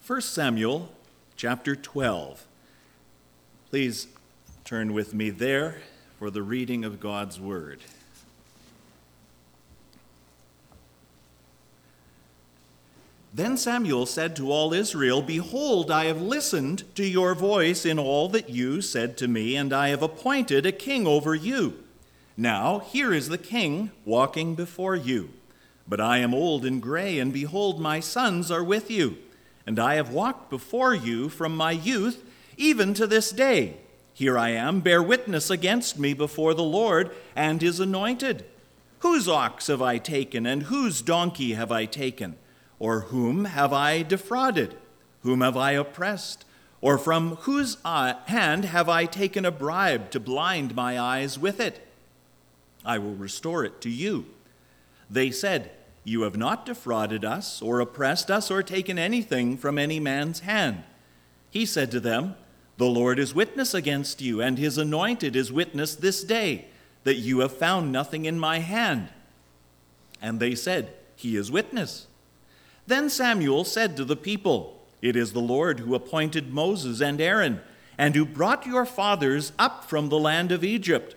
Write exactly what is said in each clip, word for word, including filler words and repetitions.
First Samuel chapter twelve. Please turn with me there for the reading of God's word. Then Samuel said to all Israel, "Behold, I have listened to your voice in all that you said to me, and I have appointed a king over you. Now here is the king walking before you. But I am old and gray, and behold, my sons are with you. And I have walked before you from my youth even to this day. Here I am, bear witness against me before the Lord and his anointed. Whose ox have I taken, and whose donkey have I taken? Or whom have I defrauded? Whom have I oppressed? Or from whose hand have I taken a bribe to blind my eyes with it? I will restore it to you." They said, "You have not defrauded us, or oppressed us, or taken anything from any man's hand." He said to them, "The Lord is witness against you, and his anointed is witness this day, that you have found nothing in my hand." And they said, "He is witness." Then Samuel said to the people, "It is the Lord who appointed Moses and Aaron, and who brought your fathers up from the land of Egypt.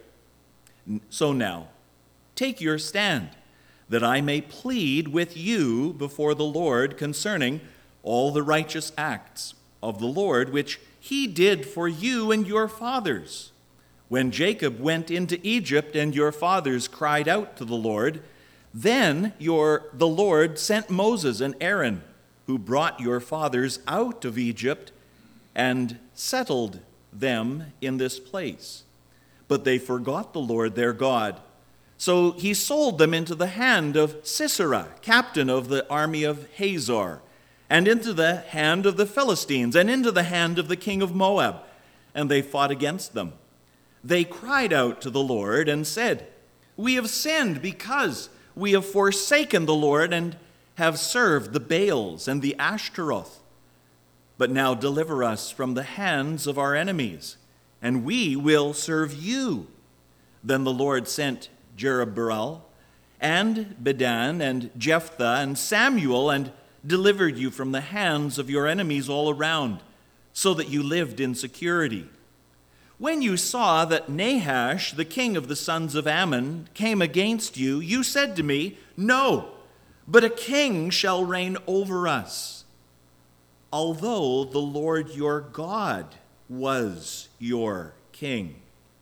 So now, take your stand, that I may plead with you before the Lord concerning all the righteous acts of the Lord, which he did for you and your fathers. When Jacob went into Egypt and your fathers cried out to the Lord, then your the Lord sent Moses and Aaron, who brought your fathers out of Egypt and settled them in this place. But they forgot the Lord their God. So he sold them into the hand of Sisera, captain of the army of Hazor, and into the hand of the Philistines, and into the hand of the king of Moab, and they fought against them. They cried out to the Lord and said, "We have sinned because we have forsaken the Lord and have served the Baals and the Ashtaroth. But now deliver us from the hands of our enemies, and we will serve you." Then the Lord sent Jerubbaal and Bedan and Jephthah and Samuel, and delivered you from the hands of your enemies all around, so that you lived in security. When you saw that Nahash, the king of the sons of Ammon, came against you, you said to me, "No, but a king shall reign over us," although the Lord your God was your king.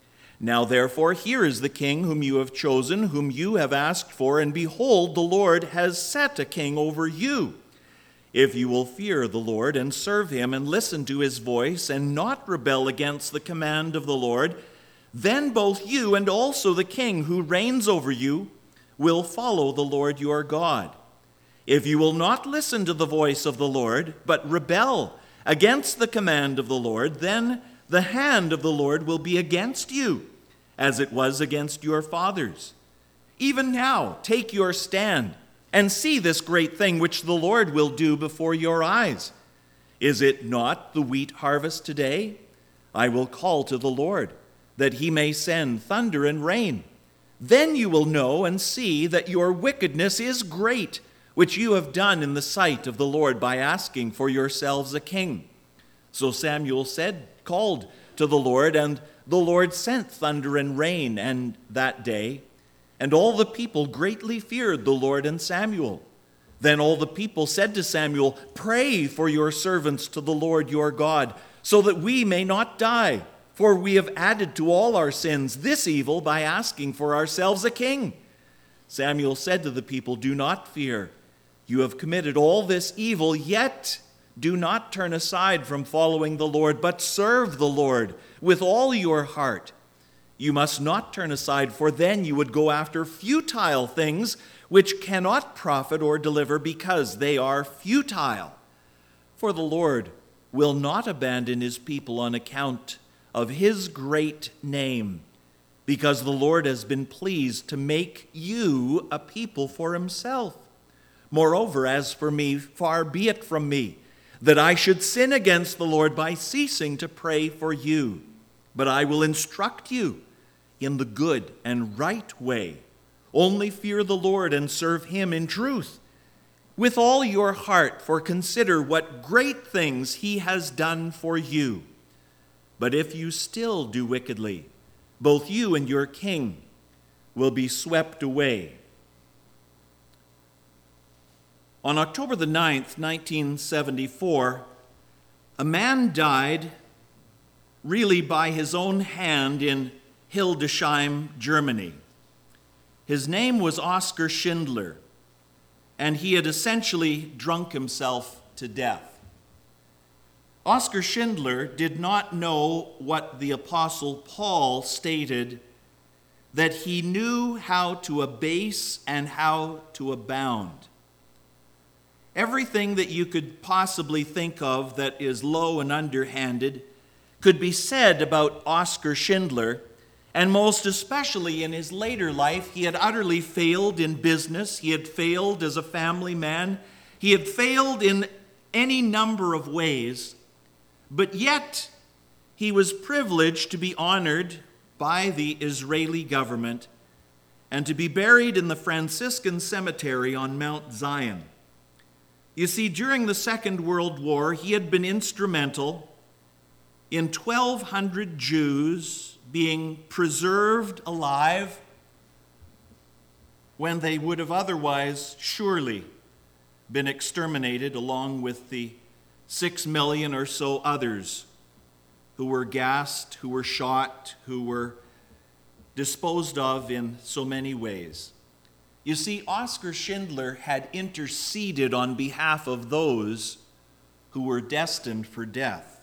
Now therefore, here is the king whom you have chosen, whom you have asked for, and behold, the Lord has set a king over you. If you will fear the Lord and serve him and listen to his voice and not rebel against the command of the Lord, then both you and also the king who reigns over you will follow the Lord your God. If you will not listen to the voice of the Lord, but rebel against the command of the Lord, then the hand of the Lord will be against you, as it was against your fathers. Even now, take your stand and see this great thing which the Lord will do before your eyes. Is it not the wheat harvest today? I will call to the Lord, that he may send thunder and rain. Then you will know and see that your wickedness is great, which you have done in the sight of the Lord by asking for yourselves a king." So Samuel said, called to the Lord, and the Lord sent thunder and rain and that day, and all the people greatly feared the Lord and Samuel. Then all the people said to Samuel, "Pray for your servants to the Lord your God, so that we may not die, for we have added to all our sins this evil by asking for ourselves a king." Samuel said to the people, "Do not fear. You have committed all this evil, yet do not turn aside from following the Lord, but serve the Lord with all your heart. You must not turn aside, for then you would go after futile things which cannot profit or deliver, because they are futile. For the Lord will not abandon his people on account of his great name, because the Lord has been pleased to make you a people for himself. Moreover, as for me, far be it from me that I should sin against the Lord by ceasing to pray for you. But I will instruct you in the good and right way. Only fear the Lord and serve him in truth. with all your heart, for consider what great things he has done for you. But if you still do wickedly, both you and your king will be swept away." On October the ninth, nineteen seventy-four, a man died really by his own hand in Hildesheim, Germany. His name was Oskar Schindler, and he had essentially drunk himself to death. Oskar Schindler did not know what the Apostle Paul stated, that he knew how to abase and how to abound. Everything that you could possibly think of that is low and underhanded could be said about Oskar Schindler, and most especially in his later life, he had utterly failed in business. He had failed as a family man. He had failed in any number of ways, but yet he was privileged to be honored by the Israeli government and to be buried in the Franciscan cemetery on Mount Zion. You see, during the Second World War, he had been instrumental in twelve hundred Jews being preserved alive when they would have otherwise surely been exterminated, along with the six million or so others who were gassed, who were shot, who were disposed of in so many ways. You see, Oskar Schindler had interceded on behalf of those who were destined for death.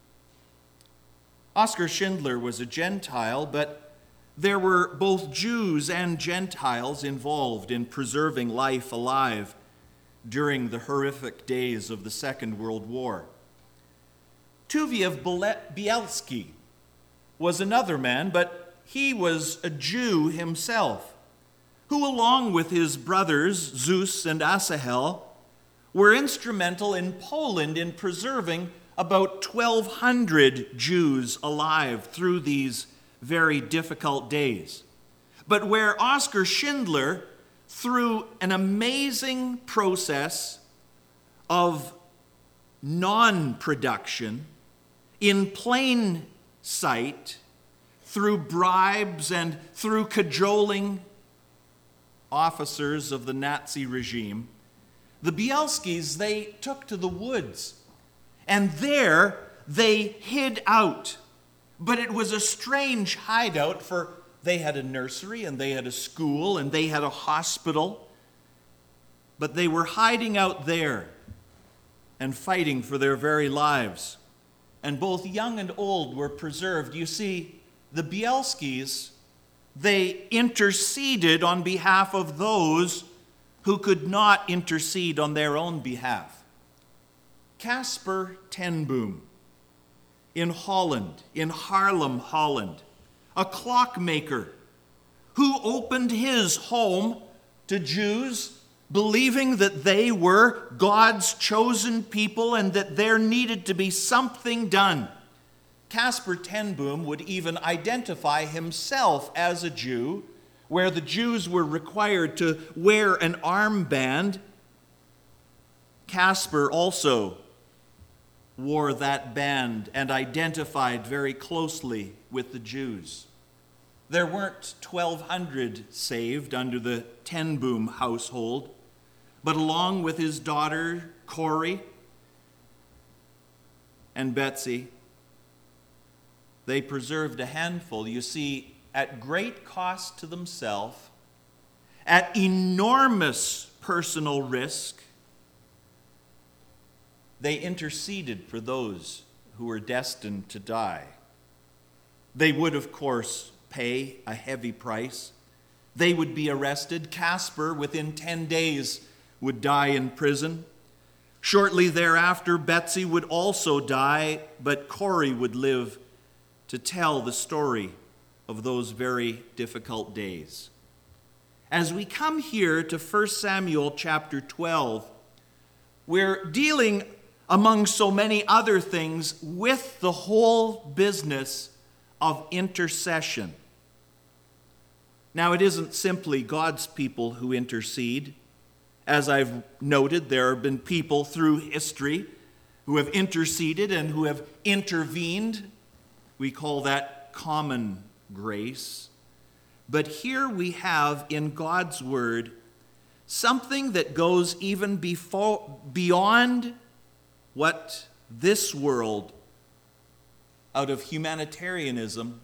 Oskar Schindler was a Gentile, but there were both Jews and Gentiles involved in preserving life alive during the horrific days of the Second World War. Tuviev Bielski was another man, but he was a Jew himself, who, along with his brothers Zeus and Asahel, were instrumental in Poland in preserving about twelve hundred Jews alive through these very difficult days. But where Oskar Schindler, through an amazing process of non-production, in plain sight, through bribes and through cajoling officers of the Nazi regime, the Bielskis, they took to the woods, and there they hid out. But it was a strange hideout, for they had a nursery and they had a school and they had a hospital, but they were hiding out there and fighting for their very lives. And both young and old were preserved. You see, the Bielskis, they interceded on behalf of those who could not intercede on their own behalf. Caspar ten Boom in Holland, in Haarlem, Holland, a clockmaker who opened his home to Jews, believing that they were God's chosen people and that there needed to be something done. Caspar ten Boom would even identify himself as a Jew, where the Jews were required to wear an armband. Caspar also wore that band and identified very closely with the Jews. There weren't twelve hundred saved under the ten Boom household, but along with his daughter Corrie and Betsy, they preserved a handful, you see, at great cost to themselves, at enormous personal risk. They interceded for those who were destined to die. They would, of course, pay a heavy price. They would be arrested. Caspar, within ten days, would die in prison. Shortly thereafter, Betsy would also die, but Corrie would live to tell the story of those very difficult days. As we come here to First Samuel chapter twelve, we're dealing, among so many other things, with the whole business of intercession. Now, it isn't simply God's people who intercede, As I've noted, there have been people through history who have interceded and who have intervened. We call that common grace. But here we have in God's word something that goes even before, beyond what this world, out of humanitarianism,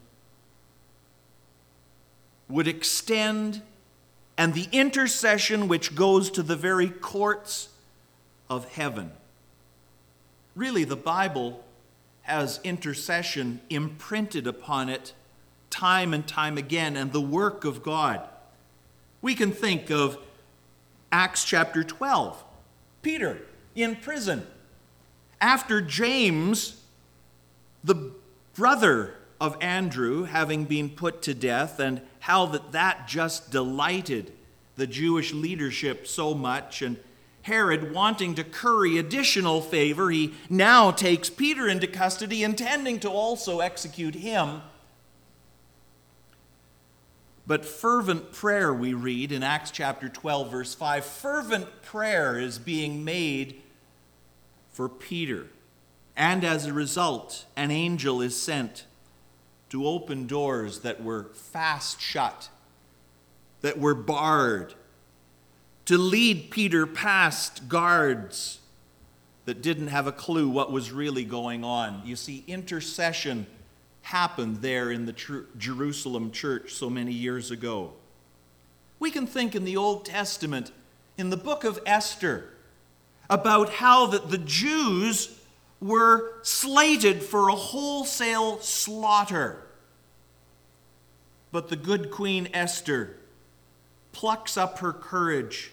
would extend, and the intercession which goes to the very courts of heaven. Really, the Bible has intercession imprinted upon it time and time again, and the work of God. We can think of Acts chapter twelve. Peter in prison. After James, the brother of Andrew, having been put to death, and how that that just delighted the Jewish leadership so much, and Herod wanting to curry additional favor, he now takes Peter into custody, intending to also execute him. But fervent prayer, we read in Acts chapter twelve, verse five, fervent prayer is being made for Peter. And as a result, an angel is sent to open doors that were fast shut, that were barred, to lead Peter past guards that didn't have a clue what was really going on. You see, intercession happened there in the tr- Jerusalem church so many years ago. We can think in the Old Testament, in the book of Esther, about how that the Jews were slated for a wholesale slaughter. But the good Queen Esther plucks up her courage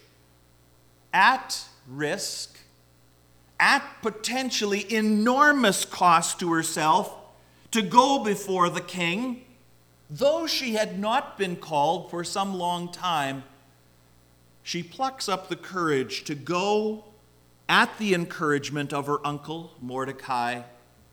at risk, at potentially enormous cost to herself, to go before the king. Though she had not been called for some long time, she plucks up the courage to go at the encouragement of her uncle, Mordecai,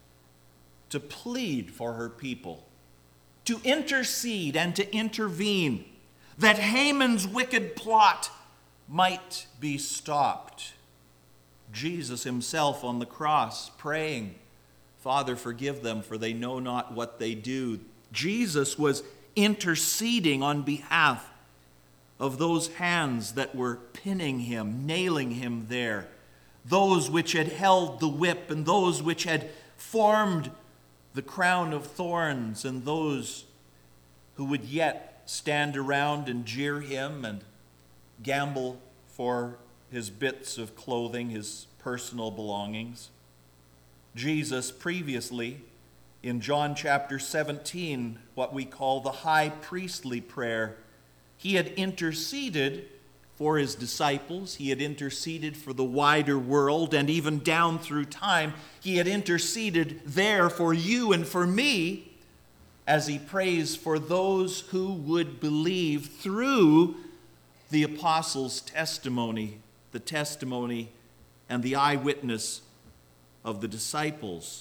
to plead for her people, to intercede and to intervene, that Haman's wicked plot might be stopped. Jesus himself on the cross praying, Father, forgive them, for they know not what they do. Jesus was interceding on behalf of those hands that were pinning him, nailing him there, those which had held the whip, and those which had formed the crown of thorns, and those who would yet stand around and jeer him and gamble for his bits of clothing, his personal belongings. Jesus previously, in John chapter seventeen, what we call the high priestly prayer, he had interceded for his disciples. He had interceded for the wider world, and even down through time, he had interceded there for you and for me, as he prays for those who would believe through the apostles' testimony, the testimony and the eyewitness of the disciples.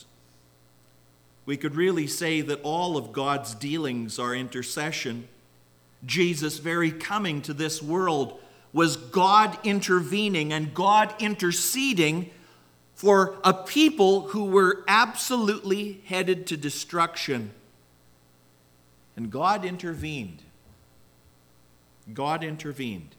We could really say that all of God's dealings are intercession. Jesus' very coming to this world was God intervening and God interceding for a people who were absolutely headed to destruction. And God intervened. God intervened.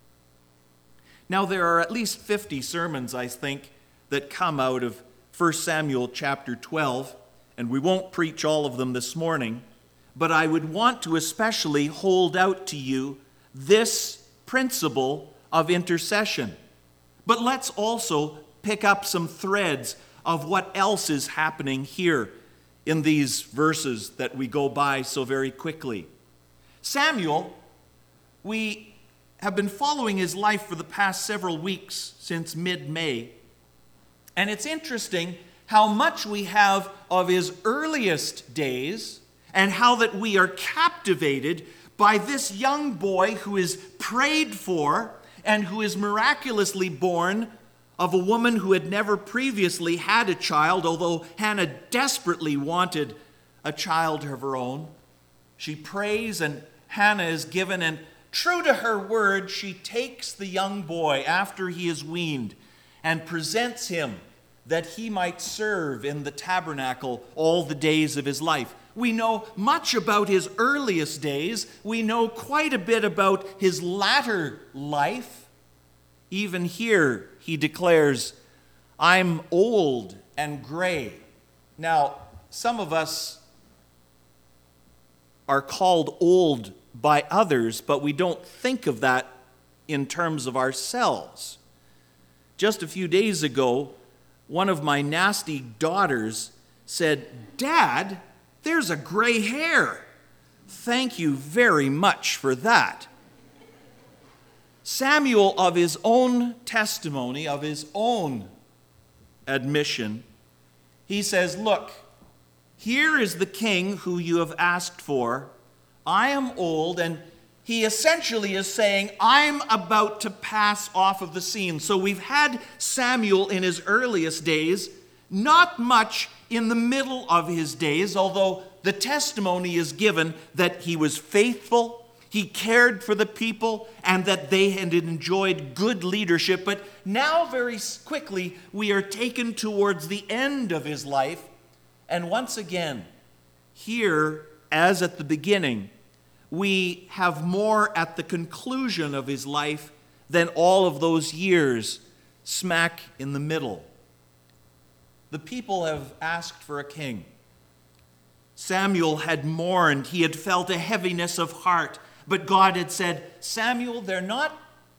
Now, there are at least fifty sermons, I think, that come out of First Samuel chapter twelve, and we won't preach all of them this morning, but I would want to especially hold out to you this principle of intercession. But let's also pick up some threads of what else is happening here in these verses that we go by so very quickly. Samuel, we have been following his life for the past several weeks, since mid-May. And it's interesting how much we have of his earliest days and how that we are captivated by this young boy who is prayed for and who is miraculously born of a woman who had never previously had a child, although Hannah desperately wanted a child of her own. She prays and Hannah is given, and true to her word, she takes the young boy after he is weaned and presents him that he might serve in the tabernacle all the days of his life. We know much about his earliest days. We know quite a bit about his latter life. Even here, he declares, I'm old and gray. Now, some of us are called old by others, but we don't think of that in terms of ourselves. Just a few days ago, one of my nasty daughters said, Dad, there's a gray hair. Thank you very much for that. Samuel, of his own testimony, of his own admission, he says, look, here is the king who you have asked for. I am old, and he essentially is saying, I'm about to pass off of the scene. So we've had Samuel in his earliest days, not much in the middle of his days, although the testimony is given that he was faithful, he cared for the people, and that they had enjoyed good leadership. But now very quickly we are taken towards the end of his life. And once again, here, as at the beginning, we have more at the conclusion of his life than all of those years smack in the middle. The people have asked for a king. Samuel had mourned. He had felt a heaviness of heart. But God had said, Samuel, they're not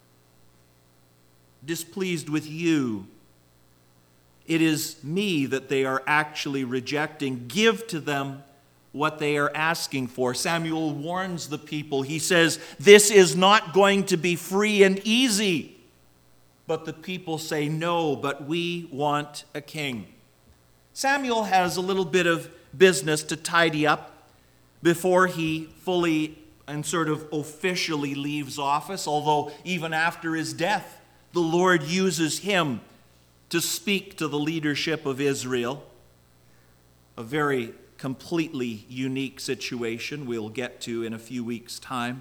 displeased with you. It is me that they are actually rejecting. Give to them what they are asking for. Samuel warns the people. He says, this is not going to be free and easy. But the people say, no, but we want a king. Samuel has a little bit of business to tidy up before he fully and sort of officially leaves office, although even after his death, the Lord uses him to speak to the leadership of Israel. A very completely unique situation we'll get to in a few weeks' time.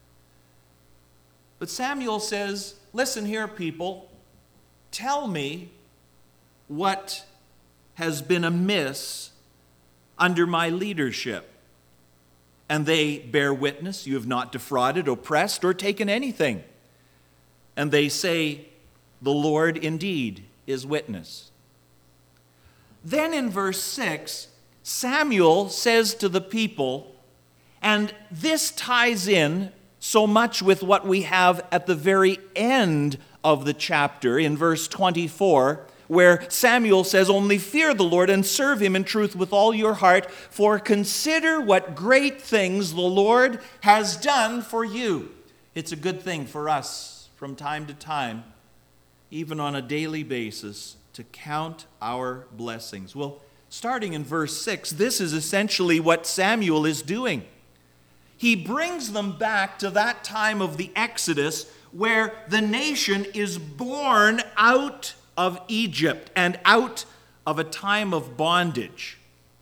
But Samuel says, listen here, people, tell me what has been amiss under my leadership. And they bear witness, you have not defrauded, oppressed, or taken anything. And they say, the Lord indeed is witness. Then in verse six, Samuel says to the people, and this ties in so much with what we have at the very end of the chapter in verse twenty-four, where Samuel says, only fear the Lord and serve him in truth with all your heart, for consider what great things the Lord has done for you. It's a good thing for us from time to time, even on a daily basis, to count our blessings. Well, starting in verse six, this is essentially what Samuel is doing. He brings them back to that time of the Exodus where the nation is born out of Egypt and out of a time of bondage.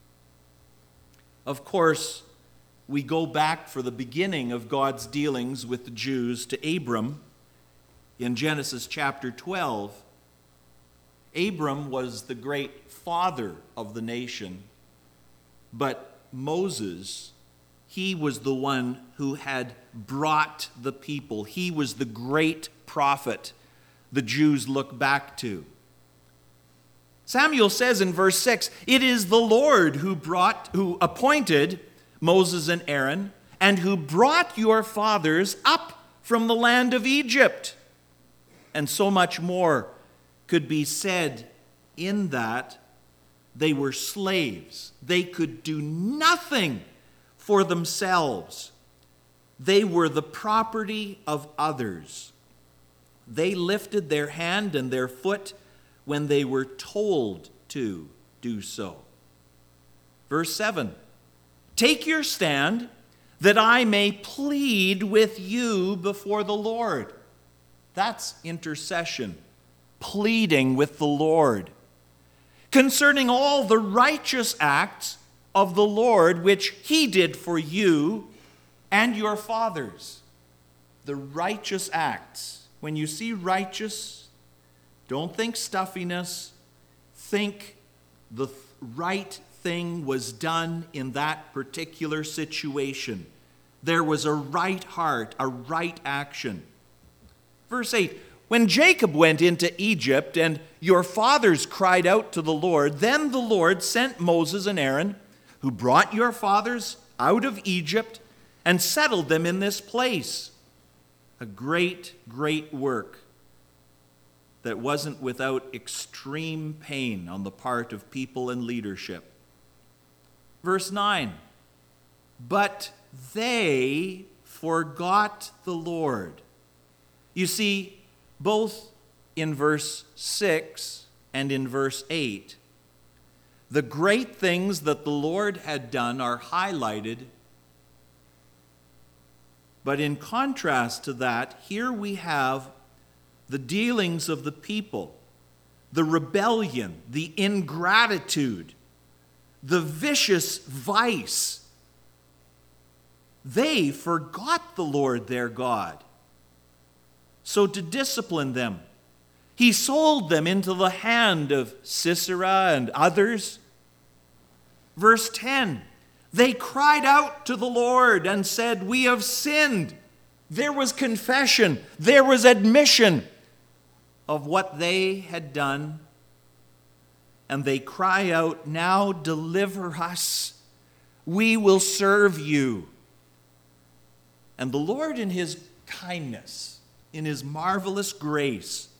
Of course, we go back for the beginning of God's dealings with the Jews to Abram in Genesis chapter twelve. Abram was the great father of the nation, but Moses, he was the one who had brought the people. He was the great prophet the Jews look back to. Samuel says in verse six, it is the Lord who brought, who appointed Moses and Aaron, and who brought your fathers up from the land of Egypt. And so much more could be said in that they were slaves. They could do nothing for themselves. They were the property of others. They lifted their hand and their foot when they were told to do so. Verse seven, take your stand that I may plead with you before the Lord. That's intercession, pleading with the Lord concerning all the righteous acts of the Lord which he did for you and your fathers. the righteous acts. When you see righteous, don't think stuffiness. Think the th- right thing was done in that particular situation. There was a right heart, a right action. Verse eight, when Jacob went into Egypt and your fathers cried out to the Lord, then the Lord sent Moses and Aaron, who brought your fathers out of Egypt and settled them in this place. A great, great work that wasn't without extreme pain on the part of people and leadership. Verse nine, but they forgot the Lord. You see, both in verse six and in verse eight, the great things that the Lord had done are highlighted. But in contrast to that, here we have the dealings of the people, the rebellion, the ingratitude, the vicious vice. They forgot the Lord their God. So to discipline them, he sold them into the hand of Sisera and others. Verse ten, they cried out to the Lord and said, we have sinned. There was confession. There was admission of what they had done. And they cry out, now deliver us. We will serve you. And the Lord in his kindness, in his marvelous grace,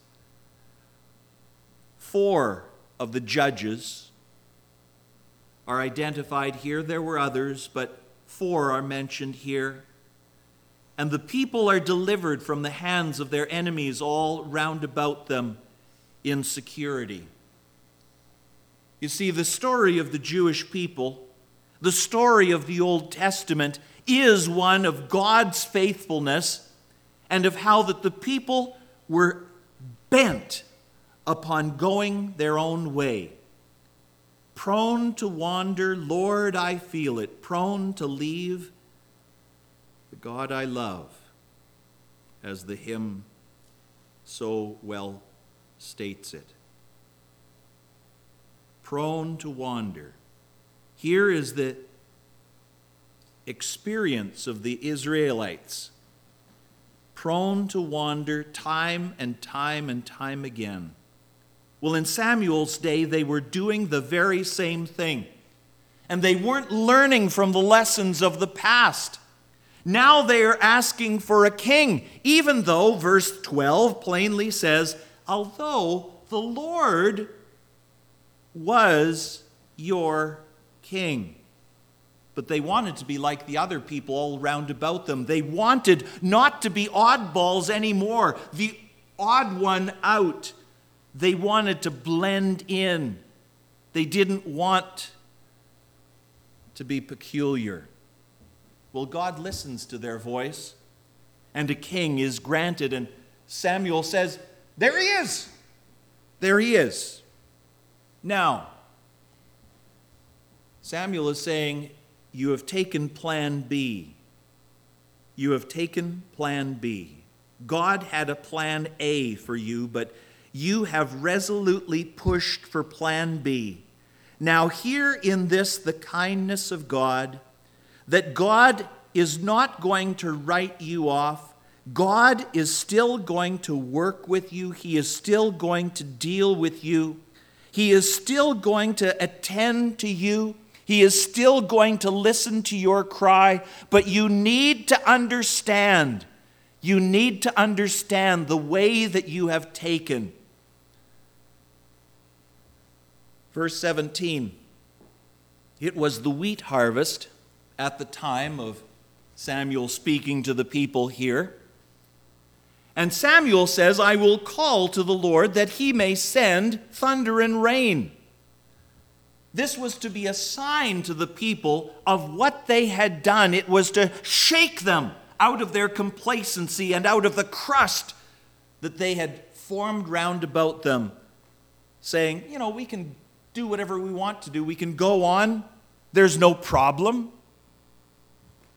four of the judges are identified here. There were others, but four are mentioned here. And the people are delivered from the hands of their enemies all round about them in security. You see, the story of the Jewish people, the story of the Old Testament, is one of God's faithfulness and of how that the people were bent upon going their own way. Prone to wander, Lord, I feel it. Prone to leave the God I love, as the hymn so well states it. Prone to wander. Here is the experience of the Israelites. Prone to wander time and time and time again. Well, in Samuel's day, they were doing the very same thing. And they weren't learning from the lessons of the past. Now they are asking for a king, even though verse twelve plainly says, although the Lord was your king. But they wanted to be like the other people all round about them. They wanted not to be oddballs anymore, the odd one out. They wanted to blend in. They didn't want to be peculiar. Well, God listens to their voice, and a king is granted. And Samuel says, there he is. There he is. Now, Samuel is saying, you have taken plan B. You have taken plan B. God had a plan A for you, but you have resolutely pushed for plan B. Now, hear in this the kindness of God, that God is not going to write you off. God is still going to work with you. He is still going to deal with you. He is still going to attend to you. He is still going to listen to your cry. But you need to understand. You need to understand the way that you have taken. Verse seventeen. It was the wheat harvest at the time of Samuel speaking to the people here. And Samuel says, I will call to the Lord that he may send thunder and rain. This was to be a sign to the people of what they had done. It was to shake them out of their complacency and out of the crust that they had formed round about them, saying, you know, we can do whatever we want to do. We can go on. There's no problem.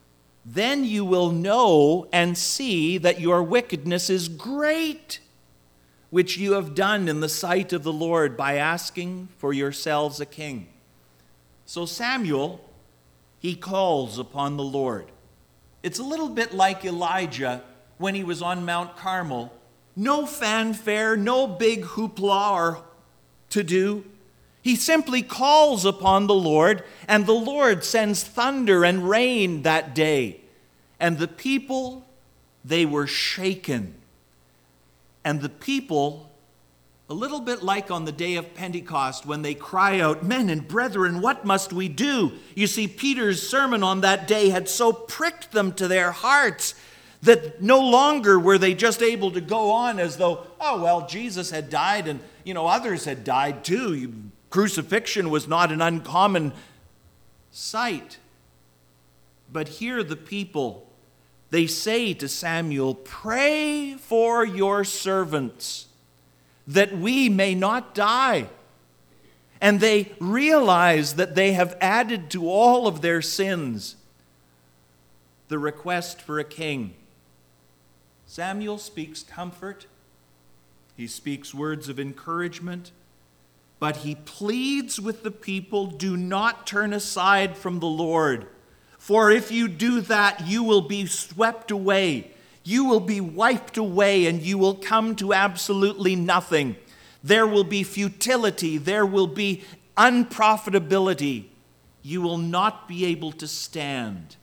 then you will know and see that your wickedness is great, which you have done in the sight of the Lord by asking for yourselves a king." So Samuel, he calls upon the Lord. It's a little bit like Elijah when he was on Mount Carmel. No fanfare, no big hoopla or to-do. He simply calls upon the Lord, and the Lord sends thunder and rain that day. And the people, they were shaken. And the people, a little bit like on the day of Pentecost when they cry out, "Men and brethren, what must we do?" You see, Peter's sermon on that day had so pricked them to their hearts that no longer were they just able to go on as though, oh, well, Jesus had died and, you know, others had died too. Crucifixion was not an uncommon sight. But here the people, they say to Samuel, "Pray for your servants that we may not die." And they realize that they have added to all of their sins the request for a king. Samuel speaks comfort. He speaks words of encouragement. But he pleads with the people, do not turn aside from the Lord. For if you do that, you will be swept away. You will be wiped away, and you will come to absolutely nothing. There will be futility. There will be unprofitability. You will not be able to stand.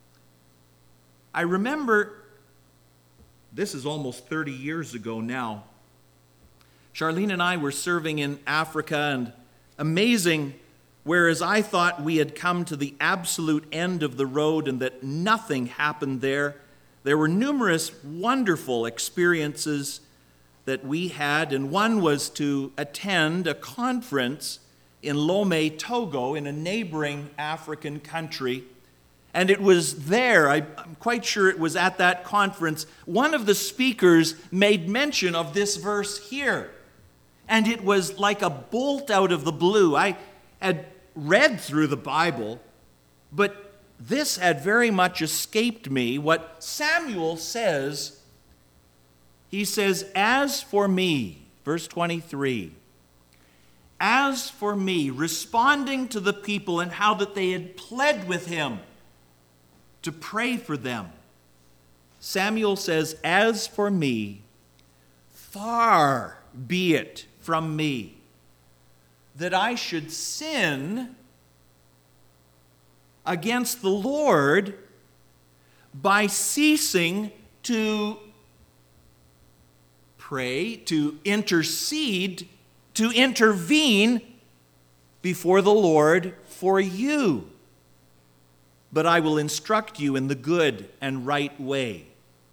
I remember, this is almost thirty years ago now, Charlene and I were serving in Africa, and amazing, whereas I thought we had come to the absolute end of the road and that nothing happened there, there were numerous wonderful experiences that we had, and one was to attend a conference in Lomé, Togo, in a neighboring African country. And it was there, I, I'm quite sure it was at that conference, one of the speakers made mention of this verse here. And it was like a bolt out of the blue. I had read through the Bible, but this had very much escaped me. What Samuel says, he says, "As for me," verse twenty-three, "as for me," responding to the people and how that they had pled with him to pray for them. Samuel says, "As for me, far be it from me that I should sin against the Lord by ceasing to pray, to intercede, to intervene before the Lord for you. But I will instruct you in the good and right way."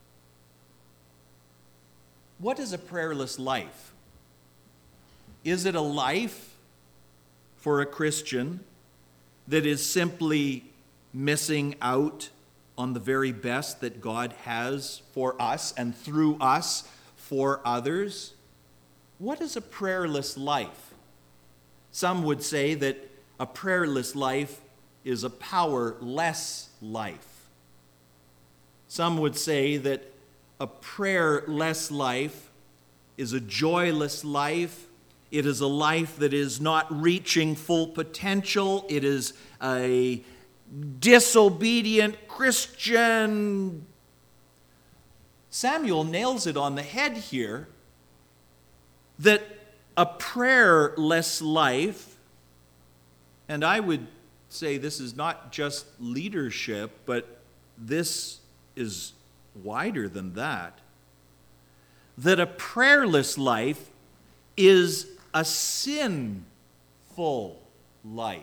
What is a prayerless life? Is it a life for a Christian that is simply missing out on the very best that God has for us and through us for others? What is a prayerless life? Some would say that a prayerless life is a powerless life. Some would say that a prayerless life is a joyless life. It is a life that is not reaching full potential. It is a disobedient Christian. Samuel nails it on the head here that a prayerless life, and I would say this is not just leadership, but this is wider than that, that a prayerless life is a sinful life.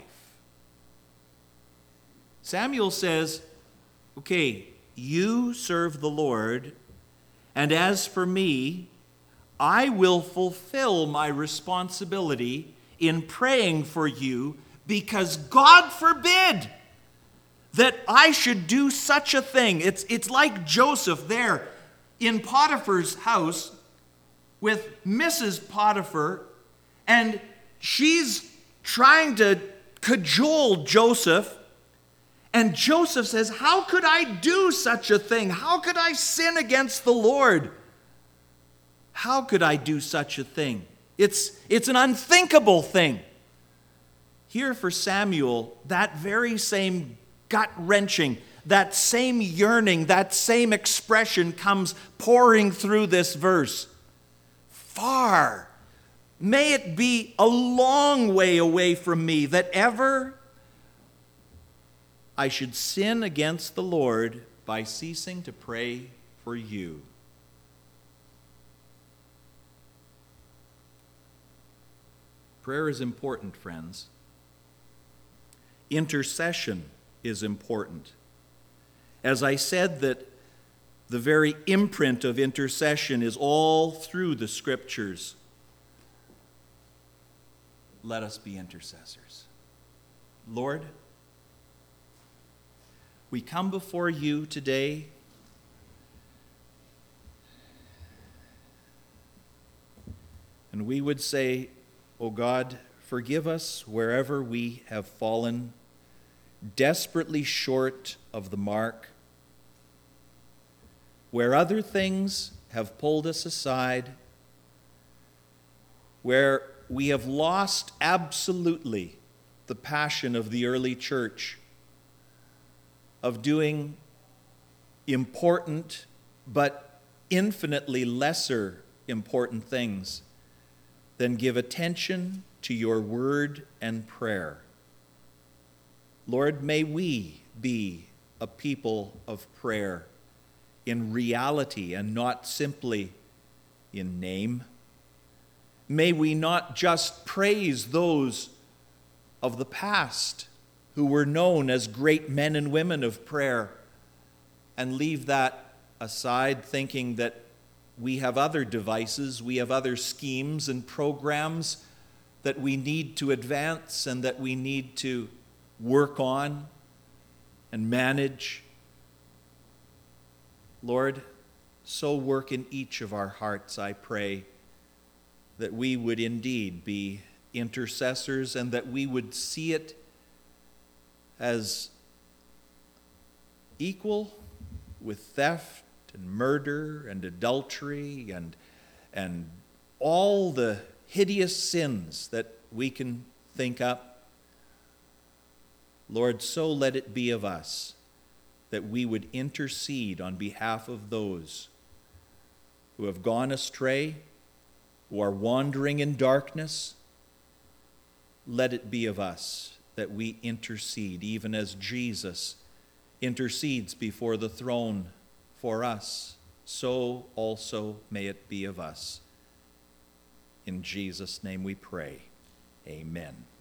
Samuel says, okay, you serve the Lord, and as for me, I will fulfill my responsibility in praying for you, because God forbid that I should do such a thing. It's, it's like Joseph there in Potiphar's house with Missus Potiphar, and she's trying to cajole Joseph, And Joseph says, how could I do such a thing? How could I sin against the Lord? How could I do such a thing? It's, it's an unthinkable thing. Here for Samuel, that very same gut-wrenching, that same yearning, that same expression comes pouring through this verse. Far, may it be a long way away from me that ever I should sin against the Lord by ceasing to pray for you. Prayer is important, friends. Intercession is important. As I said, that the very imprint of intercession is all through the Scriptures. Let us be intercessors. Lord, we come before you today and we would say, O God, forgive us wherever we have fallen desperately short of the mark, where other things have pulled us aside, where we have lost absolutely the passion of the early church of doing important but infinitely lesser important things than give attention to your word and prayer. Lord, may we be a people of prayer in reality and not simply in name. May we not just praise those of the past who were known as great men and women of prayer and leave that aside, thinking that we have other devices, we have other schemes and programs that we need to advance and that we need to work on and manage. Lord, so work in each of our hearts, I pray, that we would indeed be intercessors and that we would see it as equal with theft and murder and adultery and, and all the hideous sins that we can think up. Lord, so let it be of us that we would intercede on behalf of those who have gone astray, who are wandering in darkness. Let it be of us that we intercede, even as Jesus intercedes before the throne for us. So also may it be of us. In Jesus' name we pray. Amen.